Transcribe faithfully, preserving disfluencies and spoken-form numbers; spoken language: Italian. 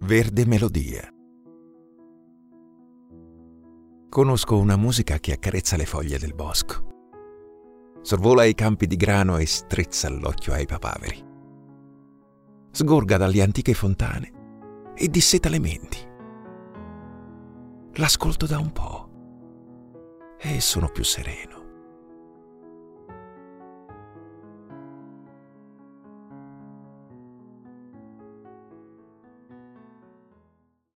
verde melodia. Conosco una musica che accarezza le foglie del bosco, sorvola i campi di grano e strizza l'occhio ai papaveri, sgorga dalle antiche fontane e disseta le menti. L'ascolto da un po' e sono più sereno.